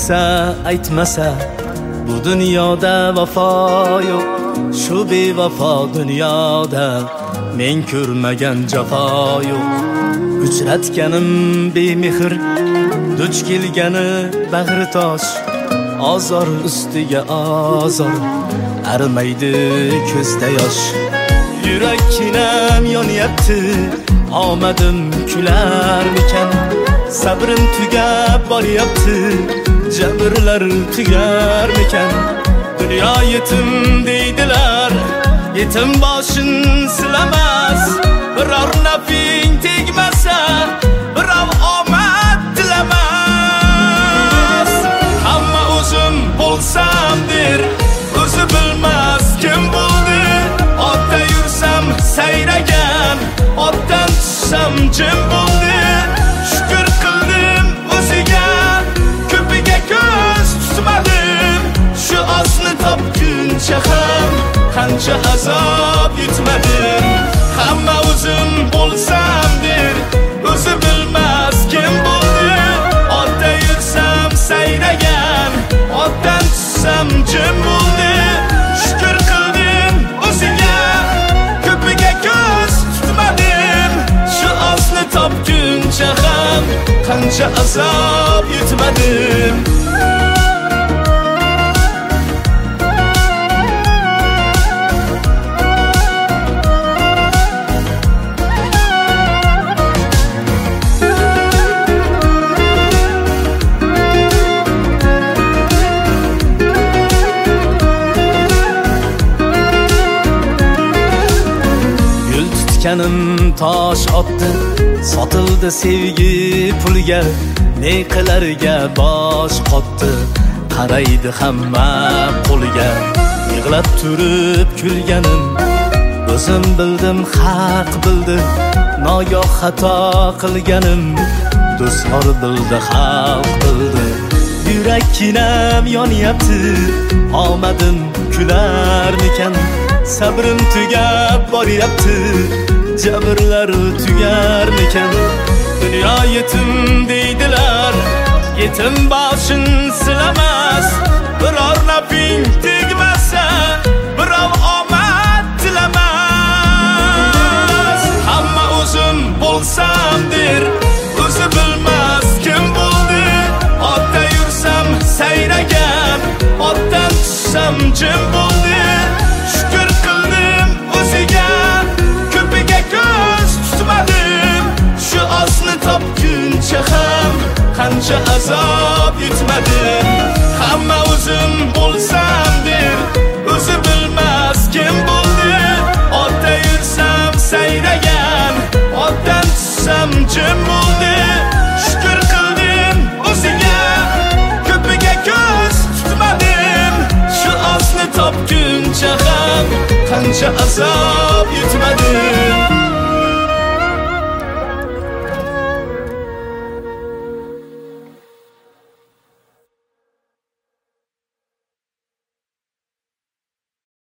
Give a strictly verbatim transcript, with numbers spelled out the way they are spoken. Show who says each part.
Speaker 1: aytsa aytmasa bu dunyoda vafo yo'q. Shu bevafo dunyoda men ko'rmagan jafo yo'q. Uchratganim bemehr, duch kelgani bag'ri tosh. Azor ustiga azor, arimaydi ko'zda yosh. Yurakkinam yonyapti, omadim kularmikan. Sabrim tugab boryapti, jabrlar tugarmikan. Dunyo yetim deydilar, yetim boshin silamas. Biror nafing tegmasa, birov omad tilamas. Hamma o'zim bo'lsam der, o'zi bilmas kim bo'ldi. Otda yursam sayragan, otdan tushsam jim bo'ldi. Shukr qildim o'ziga, ko'piga ko'z tutmadim. Shu osni topguncha ham qancha azob yutmadim. Hamma o'zim bo'lsam der, o'zi bilmas kim bo'ldi. Otda yursam sayragan, otdan tushsam jim bo'ldi. Shukr qildim o'ziga, ko'piga ko'z tutmadim. Shu osni topguncha ham qancha azob yutmadim. Kanim tosh otdi, sotildi sevgi pulga. Ne qilarga bosh qotdi, qaraydi hamma qo'liga. Yig'lab turib kulganim, o'zim bildim haq bildi. Nogoh xato qilganim, do'stlar bildi xalq bildi. Yurakkinam yonyapti, omadim kularmikan. Sabrim tugab boryapti, jabrlar tugarmikan. Dunyo yetim deydilar, yetim boshin silamas. Biror nafing tegmasa, birov omad tilamas. Hamma o'zim bo'lsam der, o'zi bilmas kim bo'ldi. Otda yursam sayragan, otdan tushsam jim bo'ldi. Shukr qildim o'ziga, ko'piga ko'z tutmadim. Shu osni topguncha ham qancha azob yutmadim. Hamma o'zim bo'lsam der, o'zi bilmas kim bo'ldi. Otda yursam sayragan, otdan tushsam jim bo'ldi. Shukr qildim o'ziga, ko'piga ko'z tutmadim. Shu osni topguncha ham qancha azob yutmadim.